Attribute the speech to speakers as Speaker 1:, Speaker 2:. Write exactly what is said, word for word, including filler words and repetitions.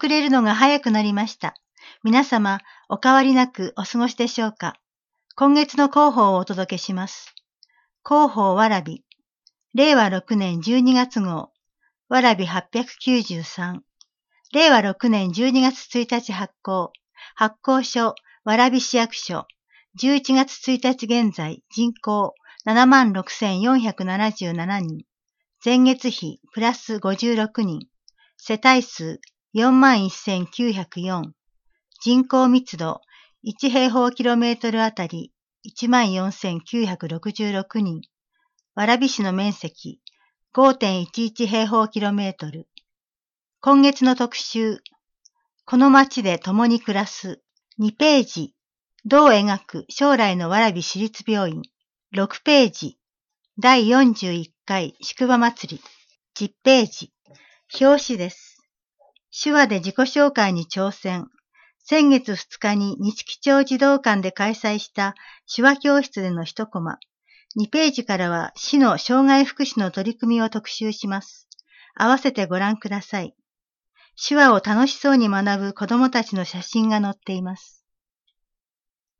Speaker 1: 遅れるのが早くなりました。皆様、お変わりなくお過ごしでしょうか。今月の広報をお届けします。広報わらび。れいわろくねんじゅうにがつ号。わらびはっぴゃくきゅうじゅうさん。れいわろくねんじゅうにがつついたち発行。発行所、蕨市役所。じゅういちがつついたち現在、人口ななまんろくせんよんひゃくななじゅうななにん。前月比プラスごじゅうろくにん。世帯数よんまんせんきゅうひゃくよん。人口密度いち平方キロメートルあたり いちまんよんせんきゅうひゃくろくじゅうろくにん。蕨市の面積 ごてんいちいち平方キロメートル。今月の特集。この町で共に暮らす。にページ。どう描く将来の蕨市立病院。ろくページ。だいよんじゅういっかい宿場祭り。じゅっページ。表紙です。手話で自己紹介に挑戦。先月ふつかに日木町児童館で開催した手話教室での一コマ。にページからは市の障害福祉の取り組みを特集します。合わせてご覧ください。手話を楽しそうに学ぶ子どもたちの写真が載っています。